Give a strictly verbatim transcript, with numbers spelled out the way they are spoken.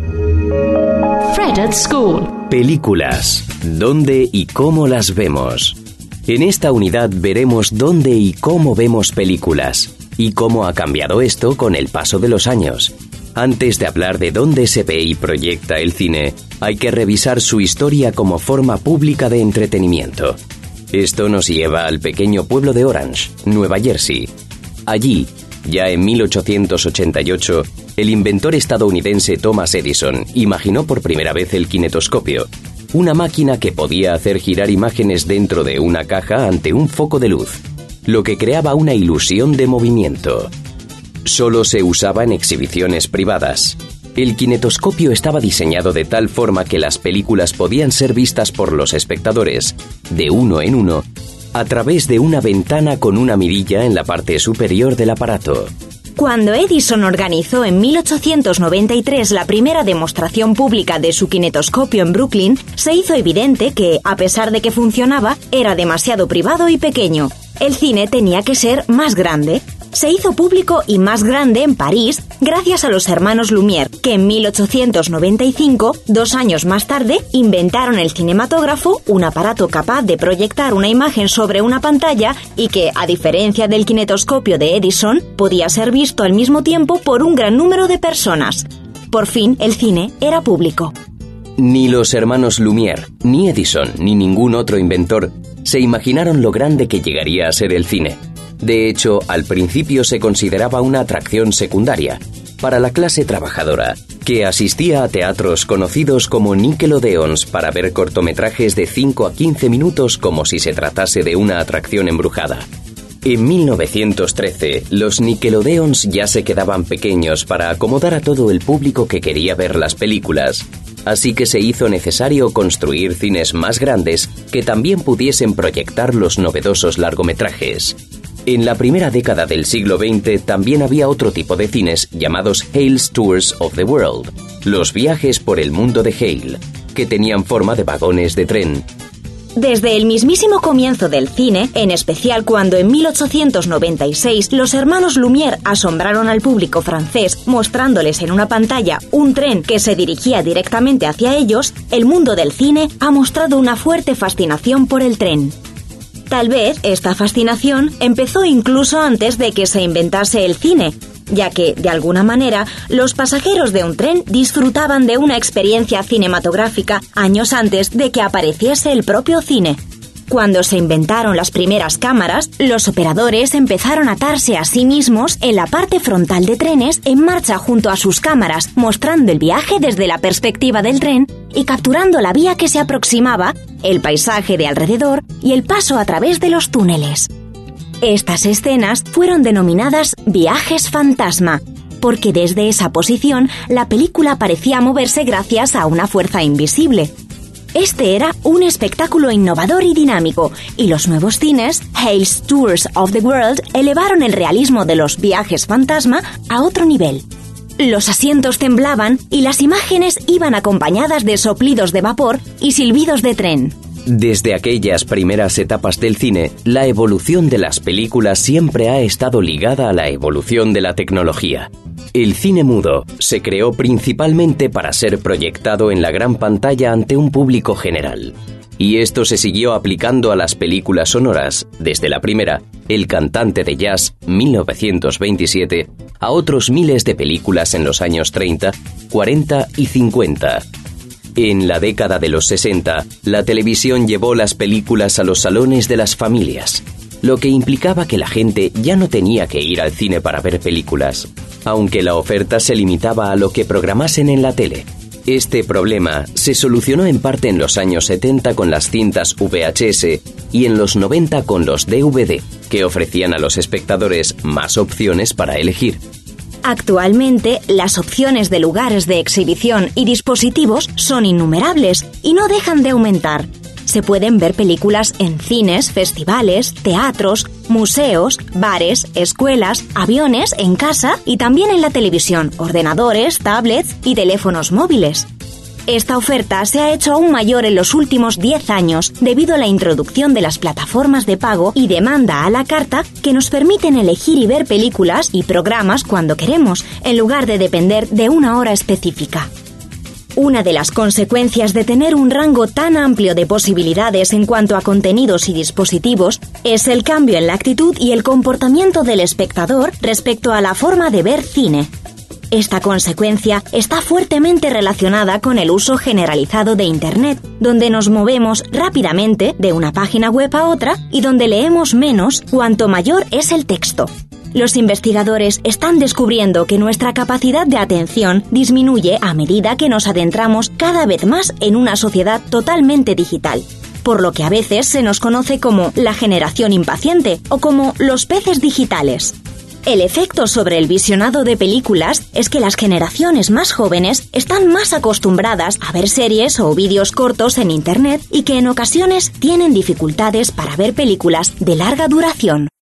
Fred at School. Películas. ¿Dónde y cómo las vemos? En esta unidad veremos dónde y cómo vemos películas, y cómo ha cambiado esto con el paso de los años. Antes de hablar de dónde se ve y proyecta el cine, hay que revisar su historia como forma pública de entretenimiento. Esto nos lleva al pequeño pueblo de Orange, Nueva Jersey. Allí, ya en mil ochocientos ochenta y ocho, el inventor estadounidense Thomas Edison imaginó por primera vez el kinetoscopio, una máquina que podía hacer girar imágenes dentro de una caja ante un foco de luz, lo que creaba una ilusión de movimiento. Solo se usaba en exhibiciones privadas. El kinetoscopio estaba diseñado de tal forma que las películas podían ser vistas por los espectadores, de uno en uno, a través de una ventana con una mirilla en la parte superior del aparato. Cuando Edison organizó en mil ochocientos noventa y tres la primera demostración pública de su kinetoscopio en Brooklyn, se hizo evidente que, a pesar de que funcionaba, era demasiado privado y pequeño. El cine tenía que ser más grande. Se hizo público y más grande en París gracias a los hermanos Lumière, que en mil ochocientos noventa y cinco, dos años más tarde, inventaron el cinematógrafo, un aparato capaz de proyectar una imagen sobre una pantalla y que, a diferencia del kinetoscopio de Edison, podía ser visto al mismo tiempo por un gran número de personas. Por fin, el cine era público. Ni los hermanos Lumière, ni Edison, ni ningún otro inventor se imaginaron lo grande que llegaría a ser el cine. De hecho, al principio se consideraba una atracción secundaria para la clase trabajadora, que asistía a teatros conocidos como Nickelodeons para ver cortometrajes de cinco a quince minutos como si se tratase de una atracción embrujada. En mil novecientos trece, los Nickelodeons ya se quedaban pequeños para acomodar a todo el público que quería ver las películas, así que se hizo necesario construir cines más grandes que también pudiesen proyectar los novedosos largometrajes. En la primera década del siglo veinte también había otro tipo de cines llamados Hale's Tours of the World, los viajes por el mundo de Hale, que tenían forma de vagones de tren. Desde el mismísimo comienzo del cine, en especial cuando en mil ochocientos noventa y seis los hermanos Lumière asombraron al público francés mostrándoles en una pantalla un tren que se dirigía directamente hacia ellos, el mundo del cine ha mostrado una fuerte fascinación por el tren. Tal vez esta fascinación empezó incluso antes de que se inventase el cine, ya que, de alguna manera, los pasajeros de un tren disfrutaban de una experiencia cinematográfica años antes de que apareciese el propio cine. Cuando se inventaron las primeras cámaras, los operadores empezaron a atarse a sí mismos en la parte frontal de trenes en marcha junto a sus cámaras, mostrando el viaje desde la perspectiva del tren y capturando la vía que se aproximaba, el paisaje de alrededor y el paso a través de los túneles. Estas escenas fueron denominadas viajes fantasma, porque desde esa posición la película parecía moverse gracias a una fuerza invisible. Este era un espectáculo innovador y dinámico, y los nuevos cines, Hale's Tours of the World, elevaron el realismo de los viajes fantasma a otro nivel. Los asientos temblaban y las imágenes iban acompañadas de soplidos de vapor y silbidos de tren. Desde aquellas primeras etapas del cine, la evolución de las películas siempre ha estado ligada a la evolución de la tecnología. El cine mudo se creó principalmente para ser proyectado en la gran pantalla ante un público general. Y esto se siguió aplicando a las películas sonoras, desde la primera, El cantante de jazz, mil novecientos veintisiete, a otros miles de películas en los años treinta, cuarenta y cincuenta. En la década de los sesenta, la televisión llevó las películas a los salones de las familias, lo que implicaba que la gente ya no tenía que ir al cine para ver películas, aunque la oferta se limitaba a lo que programasen en la tele. Este problema se solucionó en parte en los años setenta con las cintas V H S y en los noventa con los D V D, que ofrecían a los espectadores más opciones para elegir. Actualmente, las opciones de lugares de exhibición y dispositivos son innumerables y no dejan de aumentar. Se pueden ver películas en cines, festivales, teatros, museos, bares, escuelas, aviones, en casa y también en la televisión, ordenadores, tablets y teléfonos móviles. Esta oferta se ha hecho aún mayor en los últimos diez años debido a la introducción de las plataformas de pago y demanda a la carta que nos permiten elegir y ver películas y programas cuando queremos, en lugar de depender de una hora específica. Una de las consecuencias de tener un rango tan amplio de posibilidades en cuanto a contenidos y dispositivos es el cambio en la actitud y el comportamiento del espectador respecto a la forma de ver cine. Esta consecuencia está fuertemente relacionada con el uso generalizado de Internet, donde nos movemos rápidamente de una página web a otra y donde leemos menos cuanto mayor es el texto. Los investigadores están descubriendo que nuestra capacidad de atención disminuye a medida que nos adentramos cada vez más en una sociedad totalmente digital, por lo que a veces se nos conoce como la generación impaciente o como los peces digitales. El efecto sobre el visionado de películas es que las generaciones más jóvenes están más acostumbradas a ver series o vídeos cortos en Internet y que en ocasiones tienen dificultades para ver películas de larga duración.